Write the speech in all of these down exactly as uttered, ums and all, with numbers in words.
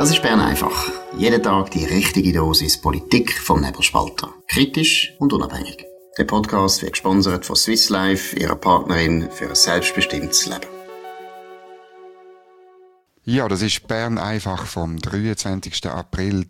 Das ist Bern einfach. Jeden Tag die richtige Dosis Politik vom Nebelspalter. Kritisch und unabhängig. Der Podcast wird gesponsert von Swiss Life, ihrer Partnerin für ein selbstbestimmtes Leben. Ja, das ist Bern einfach vom dreiundzwanzigsten April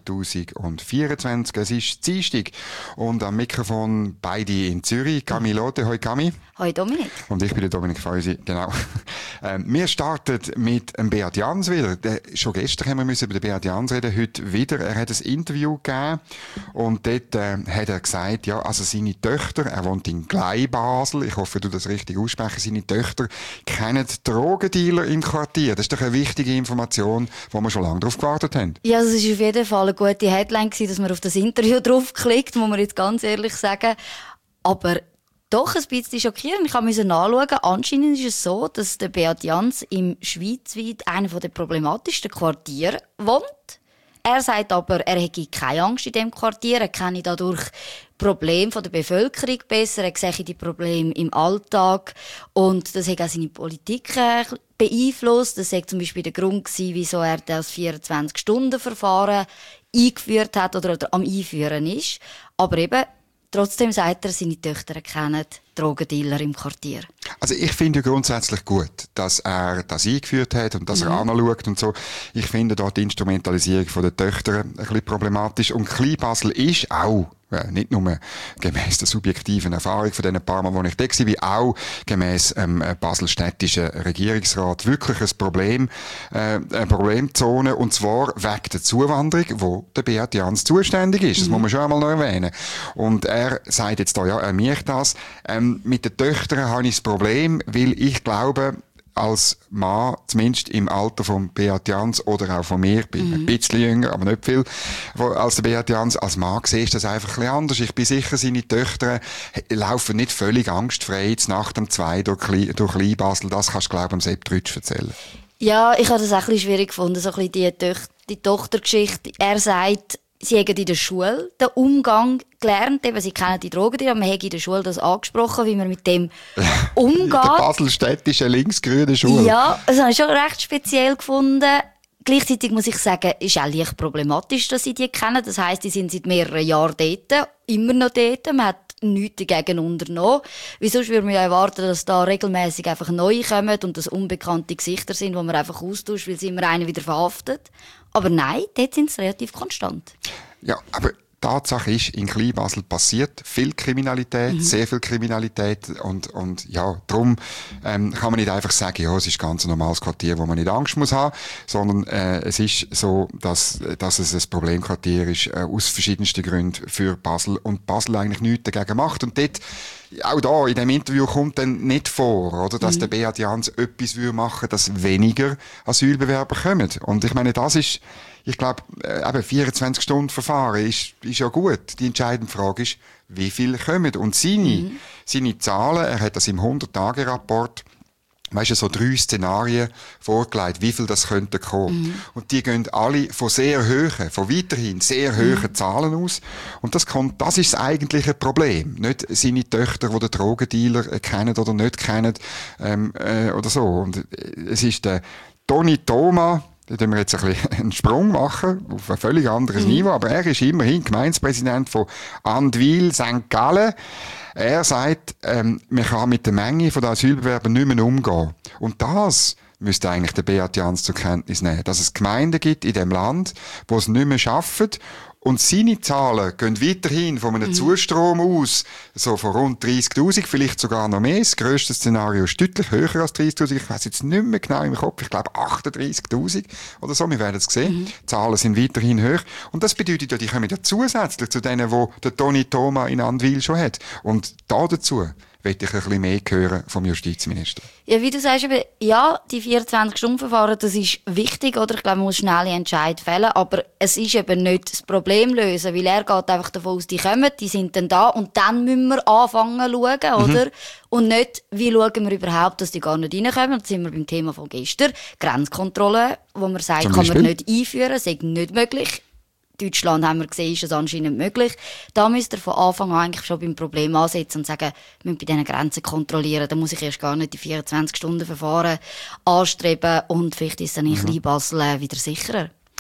zweitausendvierundzwanzig. Es ist Dienstag und am Mikrofon beide in Zürich. Cami Lotte, hoi Cami. Hoi Dominik. Und ich bin der Dominik Feusi, genau. Ähm, wir starten mit dem Beat Jans wieder. Der, schon gestern haben wir müssen über den Beat Jans reden, heute wieder. Er hat ein Interview gegeben und dort äh, hat er gesagt, ja, also seine Töchter, er wohnt in Gleibasel, ich hoffe, du das richtig aussprechen, seine Töchter kennen Drogendealer im Quartier. Das ist doch eine wichtige Information, wo wir schon lange darauf gewartet haben. Ja, es war auf jeden Fall eine gute Headline gewesen, dass man auf das Interview draufklickt, muss man jetzt ganz ehrlich sagen. Aber doch ein bisschen schockierend. Ich musste nachschauen. Anscheinend ist es so, dass der Beat Jans im schweizweit einer der problematischsten Quartiere wohnt. Er sagt aber, er hätte keine Angst in diesem Quartier. Er kenne dadurch Probleme der Bevölkerung besser. Er sehe die Probleme im Alltag. Und das hat auch seine Politik beeinflusst. Das war zum Beispiel der Grund, wieso er das vierundzwanzig-Stunden-Verfahren eingeführt hat oder, oder am Einführen ist. Aber eben, trotzdem sagt er, seine Töchter kennen Drogendealer im Quartier. Also ich finde grundsätzlich gut, dass er das eingeführt hat und dass mhm. er anschaut und so. Ich finde dort die Instrumentalisierung der Töchter ein bisschen problematisch. Und Kleinbasel ist auch, äh, nicht nur gemäss der subjektiven Erfahrung von diesen paar Mal, wo ich da war, auch gemäss ähm, baselstädtischen Regierungsrat wirklich ein Problem, äh, eine Problemzone, und zwar wegen der Zuwanderung, wo der Beat Jans zuständig ist. Das mhm. muss man schon einmal noch erwähnen. Und er sagt jetzt da, ja, er merkt das. Ähm, mit den Töchtern habe ich das Problem, weil ich glaube, als Mann, zumindest im Alter von Beat Jans oder auch von mir, ich bin mhm. ein bisschen jünger, aber nicht viel, als der Beat Jans, als Mann sehe ich das einfach ein bisschen anders. Ich bin sicher, seine Töchter laufen nicht völlig angstfrei jetzt nach dem zwei durch, durch Kleinbasel. Das kannst du, glaube ich, am Sepp Trütsch erzählen. Ja, ich habe das auch ein bisschen schwierig gefunden, so ein bisschen die, Töch- die Tochtergeschichte. Er sagt, sie haben in der Schule den Umgang gelernt, eben, sie kennen die Drogen, aber man hat in der Schule das angesprochen, wie man mit dem umgeht. In der baselstädtischen linksgrünen Schule. Ja, das habe ich schon recht speziell gefunden. Gleichzeitig muss ich sagen, ist auch leicht problematisch, dass sie die kennen. Das heisst, die sind seit mehreren Jahren dort, immer noch dort. Man hat nichts dagegen unternommen. Wie sonst würde man ja erwarten, dass da regelmäßig einfach neue kommen und das unbekannte Gesichter sind, die man einfach austauscht, weil sie immer einen wieder verhaftet. Aber nein, dort sind sie relativ konstant. Ja, aber Tatsache ist, in Kleinbasel passiert viel Kriminalität, mhm. sehr viel Kriminalität, und, und ja, darum ähm, kann man nicht einfach sagen, ja, es ist ganz ein normales Quartier, wo man nicht Angst muss haben, sondern äh, es ist so, dass, dass es ein Problemquartier ist, äh, aus verschiedensten Gründen für Basel, und Basel eigentlich nichts dagegen macht. Und dort, auch da in dem Interview kommt dann nicht vor, oder, dass mhm. der Beat Jans etwas würde machen, dass weniger Asylbewerber kommen. Und ich meine, das ist, ich glaube, äh, eben vierundzwanzig-Stunden-Verfahren ist, ist ja gut. Die entscheidende Frage ist, wie viele kommen. Und seine, mhm. seine Zahlen, er hat das im hundert-Tage-Rapport, weißt du, so drei Szenarien vorgelegt, wie viel das könnte kommen. Mhm. Und die gehen alle von sehr hohen, von weiterhin sehr hohen mhm. Zahlen aus. Und das kommt, das ist das eigentliche Problem. Nicht seine Töchter, die den Drogendealer kennen oder nicht kennen, ähm, äh, oder so. Und es ist der Toni Thoma. Da müssen wir jetzt ein bisschen einen Sprung machen, auf ein völlig anderes mhm. Niveau. Aber er ist immerhin Gemeindepräsident von Andwil, Sankt Gallen. Er sagt, ähm, man kann mit der Menge der Asylbewerber nicht mehr umgehen. Und das müsste eigentlich der Beat Jans zur Kenntnis nehmen. Dass es Gemeinden gibt in diesem Land, die es nicht mehr schaffen. Und seine Zahlen gehen weiterhin von einem mhm. Zustrom aus, so von rund dreissigtausend, vielleicht sogar noch mehr. Das grösste Szenario ist deutlich höher als dreißigtausend. Ich weiss jetzt nicht mehr genau im Kopf. Ich glaube achtunddreißigtausend oder so. Wir werden es sehen. Mhm. Die Zahlen sind weiterhin hoch. Und das bedeutet ja, die kommen ja zusätzlich zu denen, die der Toni Thoma in Andwil schon hat. Und da dazu möchte ich ein bisschen mehr hören vom Justizminister. Ja, wie du sagst, eben, ja, die vierundzwanzig-Stunden-Verfahren, das ist wichtig, oder? Ich glaube, man muss schnelle Entscheidungen fällen, aber es ist eben nicht das Problem lösen, weil er geht einfach davon aus, die kommen, die sind dann da und dann müssen wir anfangen zu schauen, oder? Mhm. Und nicht, wie schauen wir überhaupt, dass die gar nicht reinkommen. Da sind wir beim Thema von gestern. Grenzkontrolle, wo man sagt, kann man nicht einführen, das ist nicht möglich. Deutschland haben wir gesehen, ist es anscheinend möglich. Da müsst ihr von Anfang an eigentlich schon beim Problem ansetzen und sagen, wir müssen bei diesen Grenzen kontrollieren. Da muss ich erst gar nicht die vierundzwanzig Stunden Verfahren anstreben und vielleicht ist es dann in Kleinbasel wieder sicherer.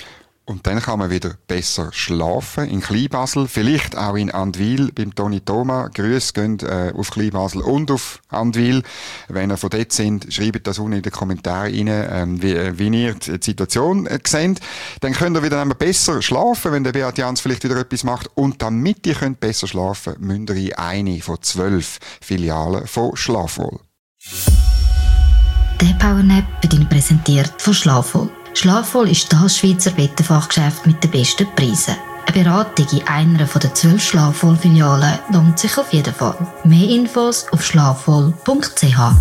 Und dann kann man wieder besser schlafen in Kleinbasel, vielleicht auch in Andwil beim Toni Thoma. Grüße gehen äh, auf Kleinbasel und auf Andwil. Wenn ihr von dort sind, schreibt das unten in den Kommentaren rein, ähm, wie, äh, wie ihr die Situation äh, seht. Dann könnt ihr wieder einmal besser schlafen, wenn der Beat Jans vielleicht wieder etwas macht. Und damit ihr könnt besser schlafen, müsst ihr in eine von zwölf Filialen von Schlafwohl. Der Powernap wird Ihnen präsentiert von Schlafwohl. Schlafwohl ist das Schweizer Bettenfachgeschäft mit den besten Preisen. Eine Beratung in einer der zwölf Schlafwohl-Filialen lohnt sich auf jeden Fall. Mehr Infos auf schlafwohl punkt c h.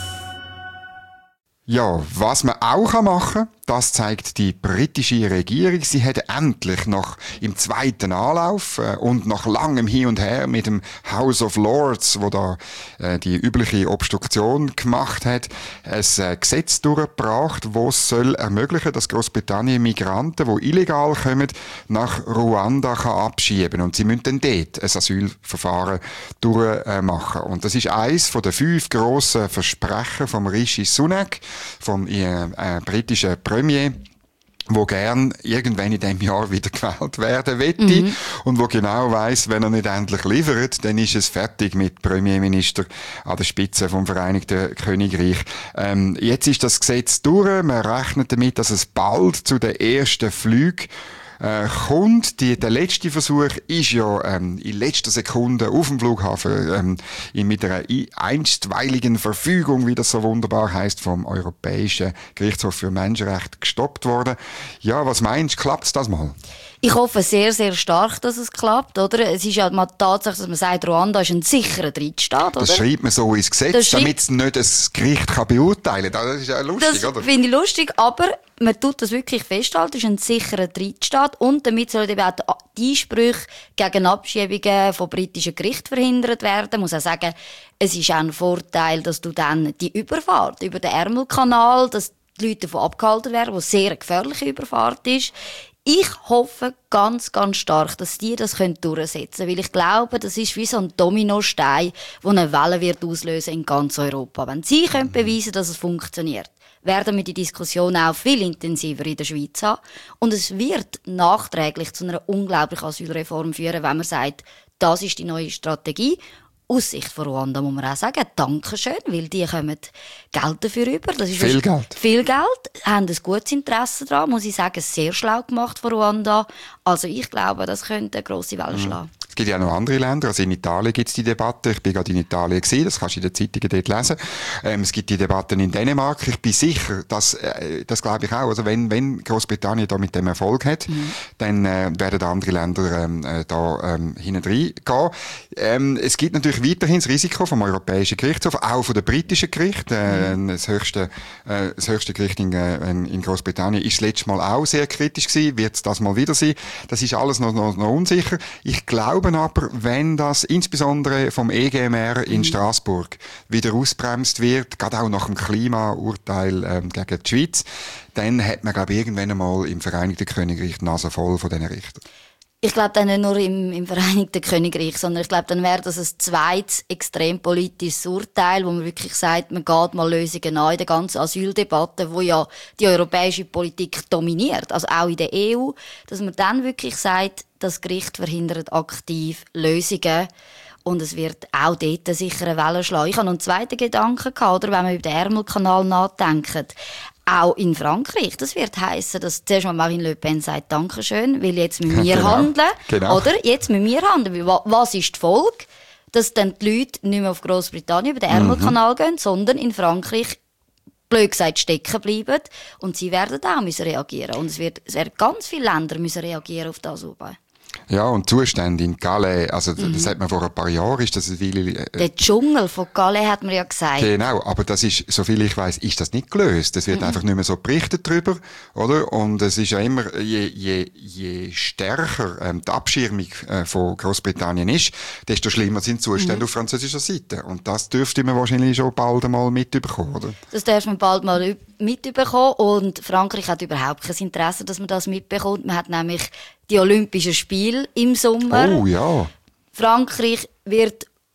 Ja, was man auch machen kann, das zeigt die britische Regierung. Sie hat endlich nach im zweiten Anlauf äh, und nach langem Hin und Her mit dem House of Lords, wo da äh, die übliche Obstruktion gemacht hat, ein äh, Gesetz durchgebracht, das es soll ermöglichen, dass Großbritannien Migranten, die illegal kommen, nach Ruanda kann abschieben. Und sie müssen dann dort ein Asylverfahren durchmachen. Und das ist eines der fünf grossen Versprechen vom Rishi Sunak, vom äh, äh, britischen Premier, wo gern irgendwann in diesem Jahr wieder gewählt werden wette mhm. und wo genau weiss, wenn er nicht endlich liefert, dann ist es fertig mit Premierminister an der Spitze vom Vereinigten Königreich. Ähm, jetzt ist das Gesetz durch. Man rechnet damit, dass es bald zu den ersten Flügen Äh, kommt. Die, der letzte Versuch ist ja ähm, in letzter Sekunde auf dem Flughafen ähm, mit einer einstweiligen Verfügung, wie das so wunderbar heisst, vom Europäischen Gerichtshof für Menschenrechte gestoppt worden. Ja, was meinst du, klappt das mal? Ich hoffe sehr, sehr stark, dass es klappt, oder? Es ist ja mal Tatsache, dass man sagt, Ruanda ist ein sicherer Drittstaat, oder? Das schreibt man so ins Gesetz, damit es nicht das Gericht kann beurteilen kann. Das ist ja lustig, das oder? Das finde ich lustig, aber man tut das wirklich festhalten, es ist ein sicherer Drittstaat und damit sollen eben auch die Einsprüche gegen Abschiebungen von britischen Gerichten verhindert werden. Ich muss auch sagen, es ist auch ein Vorteil, dass du dann die Überfahrt über den Ärmelkanal, dass die Leute davon abgehalten werden, was sehr eine gefährliche Überfahrt ist. Ich hoffe ganz, ganz stark, dass die das durchsetzen können, weil ich glaube, das ist wie so ein Dominostein, der eine Welle wird auslösen in ganz Europa. Wenn sie können beweisen, dass es funktioniert, werden wir die Diskussion auch viel intensiver in der Schweiz haben. Und es wird nachträglich zu einer unglaublichen Asylreform führen, wenn man sagt, das ist die neue Strategie. Aus Sicht von Ruanda muss man auch sagen, Dankeschön, weil die kommen Geld dafür über. Das ist viel Geld. Viel Geld, haben ein gutes Interesse daran, muss ich sagen, sehr schlau gemacht von Ruanda. Also ich glaube, das könnte eine grosse Welle schlagen. Es gibt ja noch andere Länder, also in Italien gibt es die Debatte, ich bin gerade in Italien gewesen, das kannst du in den Zeitungen dort lesen. Ähm, es gibt die Debatten in Dänemark, ich bin sicher, dass, äh, das glaube ich auch, also wenn, wenn Großbritannien da mit dem Erfolg hat, mhm. dann äh, werden andere Länder ähm, äh, da ähm, hinten gehen. Ähm, es gibt natürlich weiterhin das Risiko vom Europäischen Gerichtshof, auch von den britischen Gerichten. Äh, mhm. das, höchste, äh, das höchste Gericht in, äh, in Großbritannien ist das letzte Mal auch sehr kritisch gewesen, wird es das mal wieder sein. Das ist alles noch, noch, noch unsicher. Ich glaube aber, wenn das insbesondere vom E G M R in Straßburg wieder ausbremst wird, gerade auch nach dem Klimaurteil ähm, gegen die Schweiz, dann hat man, glaube ich, irgendwann einmal im Vereinigten Königreich die Nase voll von diesen Richtern. Ich glaube dann nicht nur im, im Vereinigten Königreich, sondern ich glaube, dann wäre das ein zweites extrem politisches Urteil, wo man wirklich sagt, man geht mal Lösungen an in der ganzen Asyldebatte, wo ja die europäische Politik dominiert, also auch in der E U, dass man dann wirklich sagt, das Gericht verhindert aktiv Lösungen. Und es wird auch dort sicher eine Welle schlagen. Ich habe noch einen zweiten Gedanken gehabt, oder, wenn man über den Ärmelkanal nachdenkt. Auch in Frankreich. Das wird heissen, dass zuerst mal Marine Le Pen sagt, Dankeschön, weil jetzt müssen wir genau. handeln. Genau. Oder? Jetzt müssen wir handeln. Was ist die Folge? Dass dann die Leute nicht mehr auf Großbritannien über den Ärmelkanal mhm. gehen, sondern in Frankreich blöd gesagt stecken bleiben. Und sie werden auch müssen reagieren. Und es wird, es werden ganz viele Länder müssen reagieren auf das. Ja, und Zustände in Calais, also mhm. das hat man vor ein paar Jahren, ist das ein Weile, äh, der Dschungel von Calais hat man ja gesagt. Genau, aber das ist, soviel ich weiss, ist das nicht gelöst. Es wird mhm. einfach nicht mehr so berichtet drüber, oder? Und es ist ja immer, je, je, je stärker ähm, die Abschirmung äh, von Großbritannien ist, desto schlimmer sind die Zustände mhm. auf französischer Seite. Und das dürfte man wahrscheinlich schon bald einmal mitbekommen, oder? Das darf man bald mal mitbekommen. Und Frankreich hat überhaupt kein Interesse, dass man das mitbekommt. Man hat nämlich die Olympischen Spiele im Sommer. Oh ja. Frankreich wird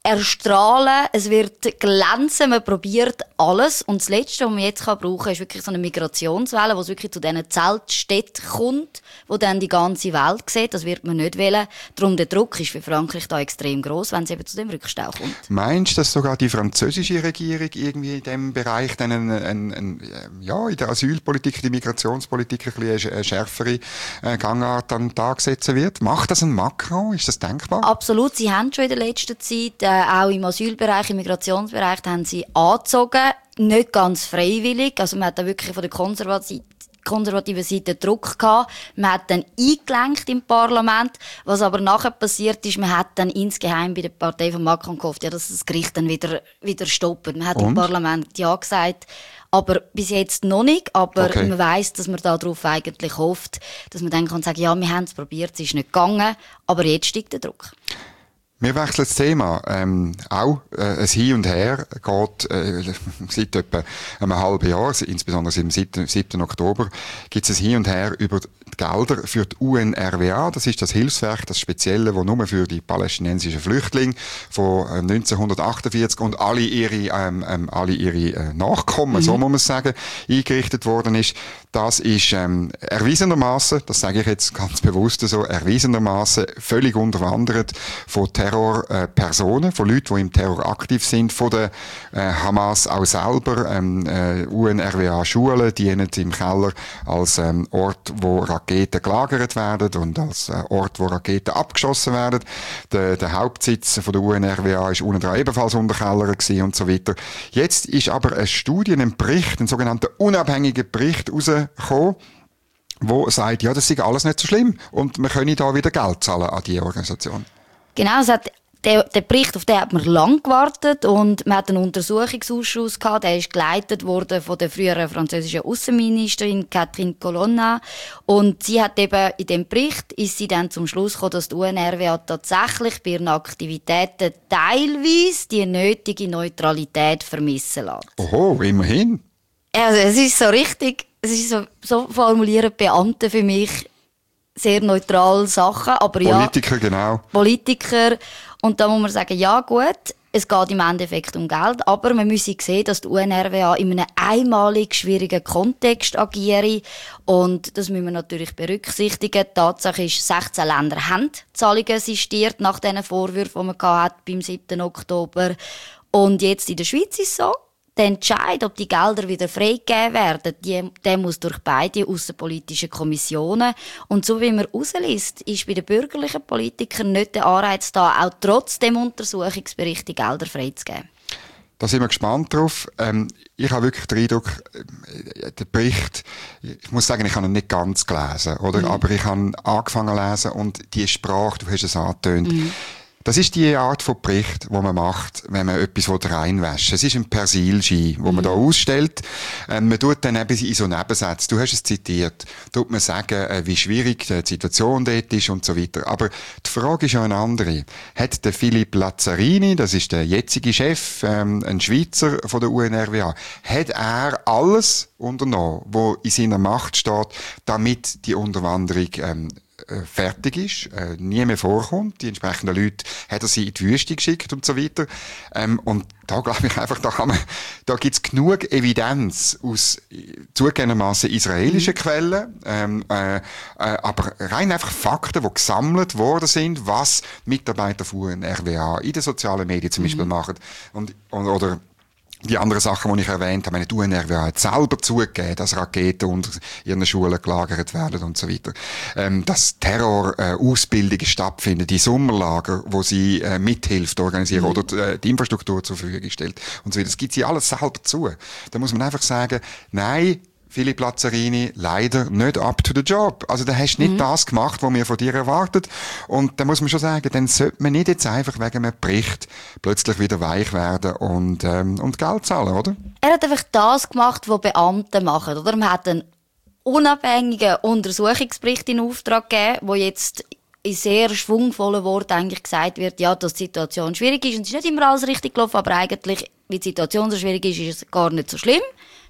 erstrahlen, es wird glänzen, man probiert alles. Und das Letzte, was man jetzt brauchen kann, ist wirklich so eine Migrationswelle, wo es wirklich zu diesen Zeltstädten kommt, wo dann die ganze Welt sieht. Das wird man nicht wollen. Darum der Druck ist für Frankreich da extrem gross, wenn es eben zu dem Rückstau kommt. Meinst du, dass sogar die französische Regierung irgendwie in diesem Bereich dann ein, ein, ein, ja, in der Asylpolitik, die Migrationspolitik ein bisschen eine schärfere äh, Gangart an den Tag setzen wird? Macht das ein Macron? Ist das denkbar? Absolut. Sie haben schon in der letzten Zeit, äh, auch im Asylbereich, im Migrationsbereich, haben sie angezogen. Nicht ganz freiwillig. Also man hat da wirklich von der Konservati- konservativen Seite Druck gehabt. Man hat dann eingelenkt im Parlament. Was aber nachher passiert ist, man hat dann insgeheim bei der Partei von Macron gehofft, ja, dass das Gericht dann wieder, wieder stoppt. Man hat Und? im Parlament ja gesagt, aber bis jetzt noch nicht. Aber Okay. man weiss, dass man darauf eigentlich hofft, dass man dann kann sagen, ja, wir haben es probiert, es ist nicht gegangen, aber jetzt steigt der Druck. Wir wechseln das Thema. Ähm, auch äh, ein Hin und Her geht äh, seit etwa einem halben Jahr, insbesondere seit dem siebten siebten Oktober, gibt es ein Hin und Her über die Gelder für die U N R W A. Das ist das Hilfswerk, das Spezielle, das nur für die palästinensischen Flüchtlinge von äh, neunzehnhundertachtundvierzig und alle ihre, ähm, ähm, alle ihre äh, Nachkommen, mhm. so muss man sagen, eingerichtet worden ist. Das ist ähm, erwiesenermaßen, das sage ich jetzt ganz bewusst so, erwiesenermaßen völlig unterwandert von Terrorpersonen, äh, von Leuten, die im Terror aktiv sind, von der äh, Hamas auch selber. Ähm, äh, U N R W A-Schulen dienen im Keller als ähm, Ort, wo Raketen gelagert werden und als äh, Ort, wo Raketen abgeschossen werden. Der, der Hauptsitz von der U N R W A ist unten dran ebenfalls Unterkeller gewesen und so weiter. Jetzt ist aber eine Studie, ein Bericht, ein sogenannter unabhängiger Bericht rausgekommen, wo sagt, ja, das ist alles nicht so schlimm und wir können da wieder Geld zahlen an diese Organisation. Genau, es hat, der, der Bericht, auf den hat man lang gewartet und man hat einen Untersuchungsausschuss gehabt, der ist geleitet worden von der früheren französischen Außenministerin Catherine Colonna und sie hat eben in dem Bericht ist sie dann zum Schluss gekommen, dass die U N R W A tatsächlich bei ihren Aktivitäten teilweise die nötige Neutralität vermissen lässt. Oho, immerhin. Also es ist so richtig, es ist so, so formulieren Beamte für mich sehr neutral Sachen, aber ja. Politiker, genau. Politiker. Und da muss man sagen, ja gut, es geht im Endeffekt um Geld, aber man muss sehen, dass die U N R W A in einem einmalig schwierigen Kontext agiert. Und das müssen wir natürlich berücksichtigen. Die Tatsache ist, sechzehn Länder haben Zahlungen sistiert nach diesen Vorwürfen, die man hatte beim siebten Oktober. Und jetzt in der Schweiz ist es so, der Entscheid, ob die Gelder wieder freigegeben werden, die, der muss durch beide aussenpolitische Kommissionen. Und so wie man rausliest, ist bei den bürgerlichen Politikern nicht der Anreiz da, auch trotz dem Untersuchungsbericht die Gelder freizugeben. Da sind wir gespannt drauf. Ähm, ich habe wirklich den Eindruck, äh, der Bericht, ich muss sagen, ich habe ihn nicht ganz gelesen, oder? Mhm. Aber ich habe angefangen zu lesen und die Sprache, du hast es angetönt, mhm. Das ist die Art von Bericht, die man macht, wenn man etwas reinwäscht. Es ist ein Persilschein, wo man da ausstellt. Ähm, man tut dann eben in so Nebensätzen, du hast es zitiert, tut man sagen, äh, wie schwierig die Situation dort ist und so weiter. Aber die Frage ist ja eine andere. Hat der Philipp Lazzarini, das ist der jetzige Chef, ähm, ein Schweizer von der U N R W A, hat er alles unternommen, was in seiner Macht steht, damit die Unterwanderung ähm, fertig ist, äh, nie mehr vorkommt. Die entsprechenden Leute hat er sie in die Wüste geschickt und so weiter. Ähm, und da glaube ich einfach, da kann man, da gibt's genug Evidenz aus zugegebenermaßen israelischen mhm. Quellen, ähm, äh, äh, aber rein einfach Fakten, die gesammelt worden sind, was Mitarbeiter von U N R W A in den sozialen Medien zum mhm. Beispiel machen und, und oder die anderen Sachen, die ich erwähnt habe, die U N R W A hat selber zugegeben, dass Raketen unter ihren Schulen gelagert werden und so weiter. Ähm, dass Terrorausbildungen äh, stattfinden, die Sommerlager, wo sie äh, mithilft organisieren mhm. oder die, äh, die Infrastruktur zur Verfügung stellt und so weiter. Das gibt sie alles selber zu. Da muss man einfach sagen, nein, Philipp Lazzarini, leider nicht up to the job. Also, da hast du nicht mhm. das gemacht, was wir von dir erwartet. Und da muss man schon sagen, dann sollte man nicht jetzt einfach wegen einem Bericht plötzlich wieder weich werden und, ähm, und Geld zahlen, oder? Er hat einfach das gemacht, was Beamte machen, oder? Man hat einen unabhängigen Untersuchungsbericht in Auftrag gegeben, wo jetzt in sehr schwungvollen Worten eigentlich gesagt wird, ja, dass die Situation schwierig ist. Und es ist nicht immer alles richtig gelaufen, aber eigentlich, wie die Situation so schwierig ist, ist es gar nicht so schlimm.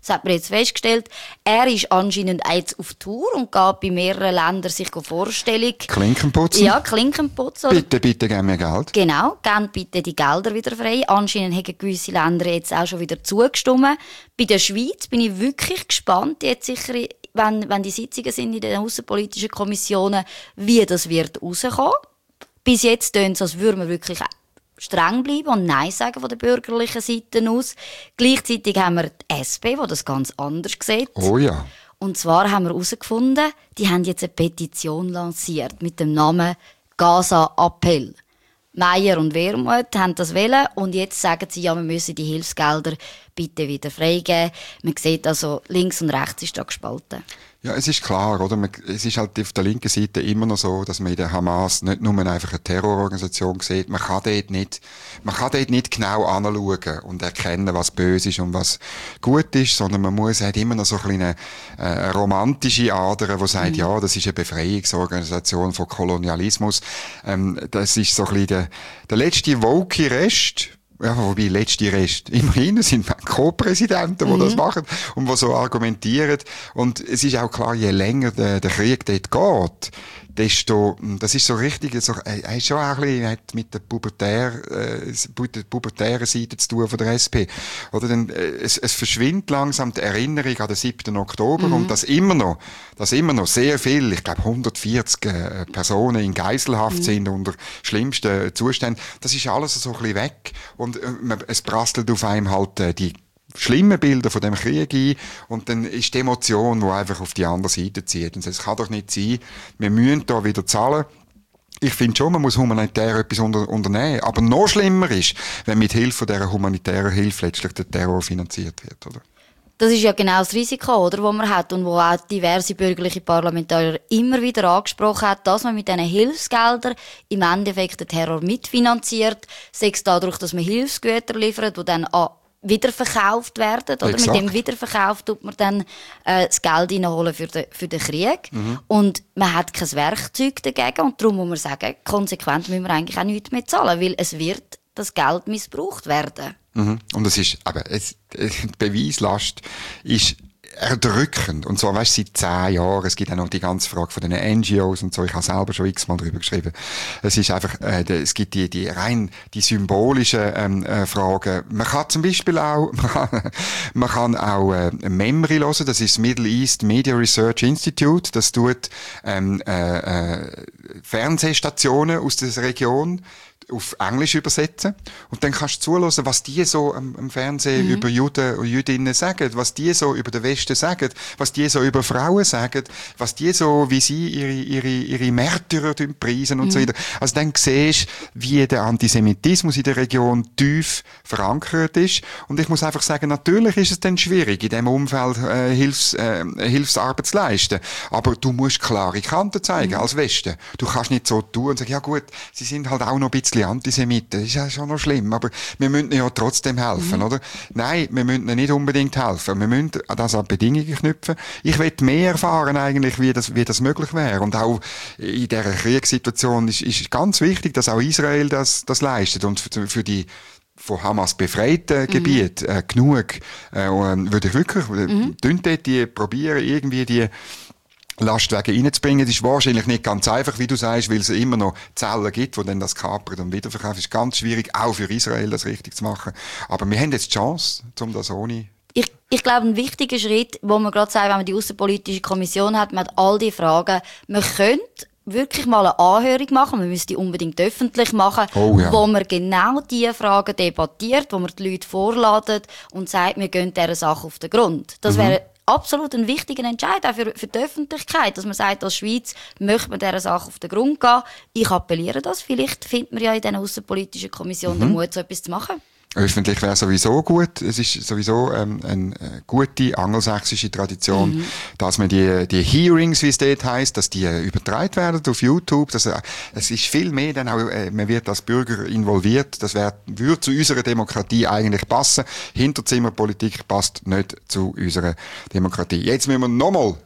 Das hat man jetzt festgestellt. Er ist anscheinend jetzt auf Tour und geht bei mehreren Ländern sich Vorstellung. Klinkenputzen? Ja, Klinkenputzen. Bitte, bitte, geben wir Geld. Genau, geben bitte die Gelder wieder frei. Anscheinend haben gewisse Länder jetzt auch schon wieder zugestimmt. Bei der Schweiz bin ich wirklich gespannt, jetzt sicher, wenn, wenn die Sitzungen sind in den außenpolitischen Kommissionen, wie das wird rauskommen. Bis jetzt tönt es, als würden wir wirklich streng bleiben und Nein sagen von der bürgerlichen Seite aus. Gleichzeitig haben wir die S P, die das ganz anders sieht. Oh ja. Und zwar haben wir herausgefunden, die haben jetzt eine Petition lanciert mit dem Namen Gaza-Appell. Meier und Wermuth haben das wollen und jetzt sagen sie, ja, wir müssen die Hilfsgelder bitte wieder freigeben. Man sieht also, links und rechts ist da gespalten. Ja, es ist klar, oder? Man, es ist halt auf der linken Seite immer noch so, dass man in der Hamas nicht nur einfach eine Terrororganisation sieht. Man kann dort nicht, man kann dort nicht genau anschauen und erkennen, was böse ist und was gut ist, sondern man muss halt immer noch so ein eine, äh, eine romantische Ader, die sagt, mhm. ja, das ist eine Befreiungsorganisation von Kolonialismus. Ähm, das ist so ein bisschen der, der letzte woke Rest. Ja, wobei, letzte Rest. Immerhin sind Co-Präsidenten, die mhm. das machen und die so argumentieren. Und es ist auch klar, je länger der, der Krieg dort geht, desto, das ist so richtig, so, er ist schon auch ein bisschen, hat mit der pubertär, äh, der pubertären Seite zu tun von der S P. Oder dann, äh, es, es verschwindet langsam die Erinnerung an den siebten Oktober mhm. und dass immer noch, dass immer noch sehr viel, ich glaube hundertvierzig äh, Personen in Geiselhaft mhm. sind unter schlimmsten Zuständen. Das ist alles so ein bisschen weg und äh, es prasselt auf einem halt äh, die schlimme Bilder von dem Krieg ein und dann ist die Emotion, die einfach auf die andere Seite zieht. Und es kann doch nicht sein, wir müssen da wieder zahlen. Ich finde schon, man muss humanitär etwas unter, unternehmen. Aber noch schlimmer ist, wenn mit Hilfe dieser humanitären Hilfe letztlich der Terror finanziert wird, oder? Das ist ja genau das Risiko, oder, das man hat und wo auch diverse bürgerliche Parlamentarier immer wieder angesprochen hat, dass man mit diesen Hilfsgeldern im Endeffekt den Terror mitfinanziert, sei es dadurch, dass man Hilfsgüter liefert, die dann an wiederverkauft werden, oder? Exakt. Mit dem Wiederverkauf tut man dann äh, das Geld reinholen für den, für den Krieg. Mhm. Und man hat kein Werkzeug dagegen und darum muss man sagen, konsequent müssen wir eigentlich auch nichts mehr zahlen, weil es wird das Geld missbraucht werden. Mhm. Und es ist, aber es, die Beweislast ist erdrückend. Und zwar, weißt du, seit zehn Jahren. Es gibt auch noch die ganze Frage von den N G Os und so. Ich habe selber schon x-mal drüber geschrieben. Es ist einfach, äh, es gibt die, die rein, die symbolischen, ähm, äh, Fragen. Man kann zum Beispiel auch, man kann, man kann auch, äh, Memory hören. Das ist das Middle East Media Research Institute. Das tut, ähm, äh, äh, Fernsehstationen aus der Region auf Englisch übersetzen. Und dann kannst du zuhören, was die so am, am Fernsehen mhm. über Juden und Jüdinnen sagen, was die so über den Westen sagen, was die so über Frauen sagen, was die so, wie sie ihre, ihre, ihre Märtyrer preisen und mhm. so weiter. Also dann siehst du, wie der Antisemitismus in der Region tief verankert ist. Und ich muss einfach sagen, natürlich ist es dann schwierig, in diesem Umfeld äh, Hilfs, äh, Hilfsarbeit zu leisten. Aber du musst klare Kanten zeigen mhm. als Westen. Du kannst nicht so tun und sagen, ja gut, sie sind halt auch noch ein bisschen Antisemiten, das ist ja schon noch schlimm, aber wir müssen ihnen ja trotzdem helfen, mhm. oder? Nein, wir müssen ihnen nicht unbedingt helfen, wir müssen das an Bedingungen knüpfen. Ich will mehr erfahren eigentlich, wie das, wie das möglich wäre. Und auch in dieser Kriegssituation ist, ist ganz wichtig, dass auch Israel das, das leistet und für, für die von Hamas befreiten Gebiet mhm. äh, genug, äh, würde ich wirklich, mhm. dort die probieren, irgendwie die Lastwagen reinzubringen. Das ist wahrscheinlich nicht ganz einfach, wie du sagst, weil es immer noch Zellen gibt, die dann das kapern und wiederverkaufen. Es ist ganz schwierig, auch für Israel das richtig zu machen. Aber wir haben jetzt die Chance, um das ohne... Ich, ich glaube, ein wichtiger Schritt, wo man gerade sagt, wenn man die außenpolitische Kommission hat, man hat all die Fragen, man könnte wirklich mal eine Anhörung machen, man müsste die unbedingt öffentlich machen, oh, ja. wo man genau diese Fragen debattiert, wo man die Leute vorladet und sagt, wir gehen dieser Sache auf den Grund. Das mhm. wäre absolut ein wichtiger Entscheid auch für, für die Öffentlichkeit, dass man sagt, als Schweiz möchte man dieser Sache auf den Grund gehen. Ich appelliere das. Vielleicht findet man ja in dieser außenpolitischen Kommission mhm. den Mut, so etwas zu machen. Öffentlich wäre sowieso gut. Es ist sowieso ähm, eine gute angelsächsische Tradition, mhm. dass man die, die Hearings, wie es dort heisst, dass die äh, übertragen werden auf YouTube. Das, äh, es ist viel mehr dann auch, äh, man wird als Bürger involviert. Das wär, würde zu unserer Demokratie eigentlich passen. Hinterzimmerpolitik passt nicht zu unserer Demokratie. Jetzt müssen wir nochmal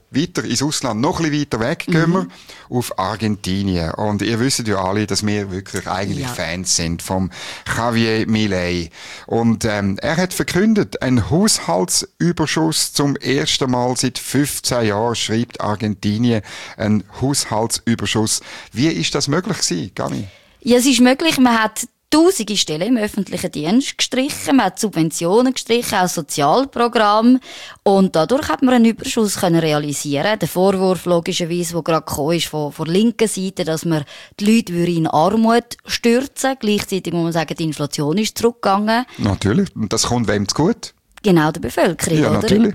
weiter ins Ausland, noch ein bisschen weiter weg gehen wir, auf Argentinien. Und ihr wisst ja alle, dass wir wirklich eigentlich Ja. Fans sind vom Javier Milei. Und ähm, er hat verkündet, ein Haushaltsüberschuss zum ersten Mal seit fünfzehn Jahren, schreibt Argentinien, ein Haushaltsüberschuss. Wie ist das möglich gewesen, Gabi? Ja, es ist möglich, man hat tausende Stellen im öffentlichen Dienst gestrichen, man hat Subventionen gestrichen, auch Sozialprogramme. Und dadurch hat man einen Überschuss können realisieren. Der Vorwurf, logischerweise, der gerade gekommen ist von, von linker Seite, dass man die Leute in Armut stürzen. Gleichzeitig muss man sagen, die Inflation ist zurückgegangen. Natürlich. Und das kommt wem zu gut? Genau, der Bevölkerung, Ja, oder? natürlich.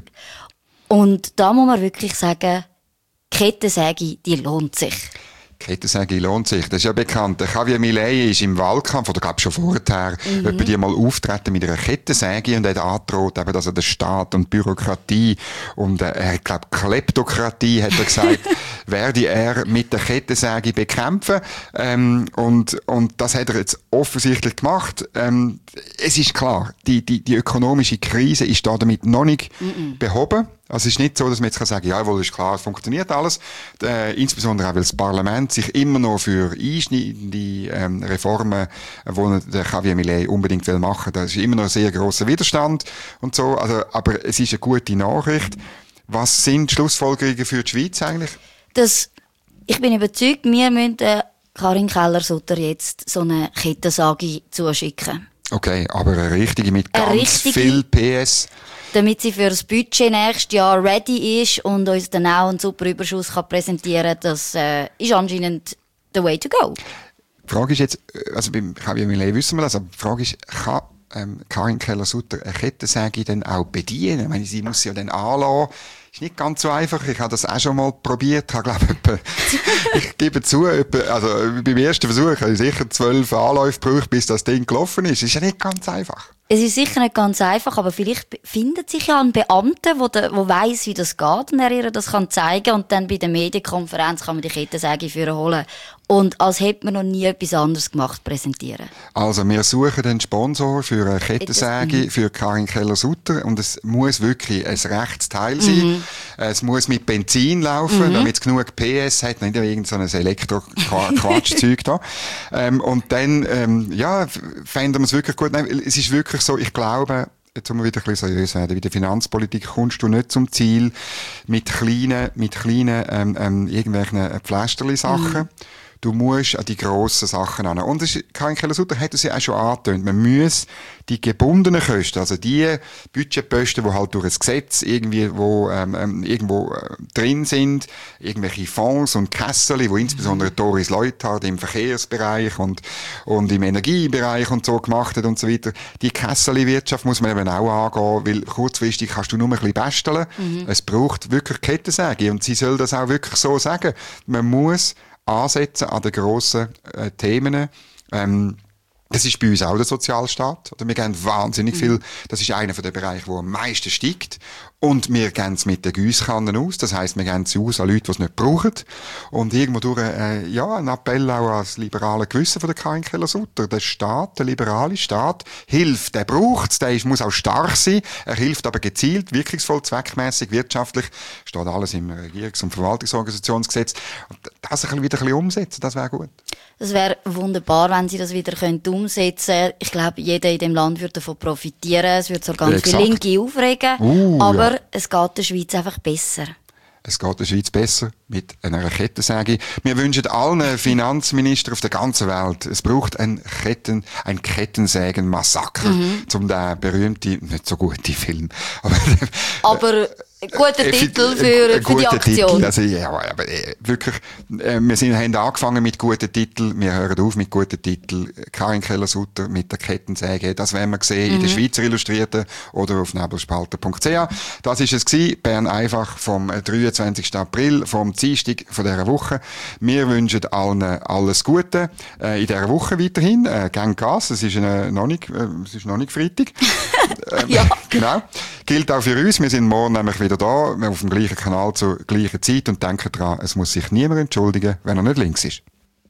Und da muss man wirklich sagen, die Kettensäge, die lohnt sich. Kettensäge lohnt sich. Das ist ja bekannt. Der Javier Milei ist im Wahlkampf, oder glaube schon vorher, mhm. etwa die mal auftreten mit einer Kettensäge und hat angedroht, eben, dass er den Staat und Bürokratie und, äh, er hat, glaube Kleptokratie, hat er gesagt, werde er mit der Kettensäge bekämpfen. Ähm, und, und das hat er jetzt offensichtlich gemacht. Ähm, es ist klar, die, die, die ökonomische Krise ist da damit noch nicht mhm. behoben. Also es ist nicht so, dass man jetzt sagen kann, ja, wohl ist klar, es funktioniert alles. Äh, insbesondere auch, weil das Parlament sich immer noch für einschneidende ähm, Reformen, die der Javier Milei unbedingt will machen. Da ist immer noch ein sehr grosser Widerstand und so. Also, aber es ist eine gute Nachricht. Was sind die Schlussfolgerungen für die Schweiz eigentlich? Das, ich bin überzeugt, wir müssen äh, Karin Keller-Sutter jetzt so eine Kettensage zuschicken. Okay, aber eine richtige mit Eine ganz richtige- viel P S. Damit sie für das Budget nächstes Jahr ready ist und uns dann auch einen super Überschuss kann präsentieren kann, das äh, ist anscheinend the way to go. Die Frage ist jetzt, also beim Javier Milei wissen wir das, aber die Frage ist, kann ähm, Karin Keller-Sutter eine Kettensäge dann auch bedienen? Ich meine, sie muss sie ja dann anlassen. Ist nicht ganz so einfach. Ich habe das auch schon mal probiert. Ich glaube, etwa, ich gebe zu, etwa, also beim ersten Versuch habe ich sicher zwölf Anläufe gebraucht, bis das Ding gelaufen ist. Ist ja nicht ganz einfach. Es ist sicher nicht ganz einfach, aber vielleicht findet sich ja ein Beamter, der der weiss, wie das geht und er ihr das kann zeigen und dann bei der Medienkonferenz kann man die Kettensäge für ihn holen. Und als hätte man noch nie etwas anderes gemacht, präsentieren. Also, wir suchen einen Sponsor für eine Kettensäge für Karin Keller-Sutter und es muss wirklich ein rechtes Teil sein. Mhm. Es muss mit Benzin laufen, mhm. damit es genug P S hat, nicht irgend so ein Elektro-Quatschzeug da. Ähm, und dann, ähm, ja, fänden wir es wirklich gut. Nein, es ist wirklich so, ich glaube, jetzt müssen wir wieder ein bisschen seriös werden. Bei der Finanzpolitik kommst du nicht zum Ziel mit kleinen, mit kleinen, ähm, ähm, irgendwelchen Pflasterli-Sachen. Mhm. Du musst an die grossen Sachen an. Und es ist, Karin Keller-Sutter hat es ja auch schon angetönt. Man muss die gebundenen Kosten, also die Budgetposten, die halt durch ein Gesetz irgendwie, wo, ähm, irgendwo äh, drin sind, irgendwelche Fonds und Kässeli, wo insbesondere Doris Leuthard im Verkehrsbereich und, und im Energiebereich und so gemacht hat und so weiter. Die Kässeli-Wirtschaft muss man eben auch angehen, weil kurzfristig kannst du nur ein bisschen basteln. Mhm. Es braucht wirklich Kettensäge und sie soll das auch wirklich so sagen. Man muss ansetzen an den grossen äh, Themen. Ähm, das ist bei uns auch der Sozialstaat. Oder wir geben wahnsinnig viel. Das ist einer der Bereiche, der am meisten steigt. Und wir geben es mit den Giesskannen aus. Das heisst, wir geben es aus an Leute, die es nicht brauchen. Und irgendwo durch, äh, ja, ein Appell auch an das liberale Gewissen von der Karin Keller-Sutter. Der Staat, der liberale Staat, hilft. Der braucht es. Der ist, muss auch stark sein. Er hilft aber gezielt, wirkungsvoll, zweckmässig, wirtschaftlich. Steht alles im Regierungs- und Verwaltungsorganisationsgesetz. Und das ein bisschen wieder ein bisschen umsetzen, das wäre gut. Das wäre wunderbar, wenn sie das wieder umsetzen könnten. Ich glaube, jeder in dem Land würde davon profitieren. Es würde zwar ganz Exakt. viele Linke aufregen, Uh, aber ja. es geht der Schweiz einfach besser. Es geht der Schweiz besser mit einer Kettensäge. Wir wünschen allen Finanzministern auf der ganzen Welt, es braucht ein Ketten, ein Kettensägen-Massaker, mhm. zum der berühmte, nicht so gute Film. Aber, aber guter äh, Titel für, für die Aktion. Titel. Also, ja, aber äh, wirklich, äh, wir sind, haben angefangen mit guten Titeln, wir hören auf mit guten Titeln. Karin Keller-Sutter mit der Kettensäge, das werden wir sehen mhm. in der Schweizer Illustrierten oder auf nebelspalter punkt c h. Das ist es gewesen, Bern einfach vom dreiundzwanzigsten April, vom Dienstag von dieser Woche. Wir wünschen allen alles Gute äh, in dieser Woche weiterhin. Äh, Gang Gas, es ist, äh, noch nicht, äh, es ist noch nicht Freitag. ähm, ja. Genau. Gilt auch für uns. Wir sind morgen nämlich wieder da, auf dem gleichen Kanal zur gleichen Zeit und denken dran, es muss sich niemand entschuldigen, wenn er nicht links ist.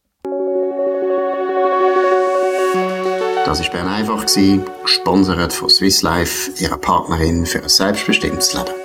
Das war Bern einfach, gesponsert von Swiss Life, ihrer Partnerin für ein selbstbestimmtes Leben.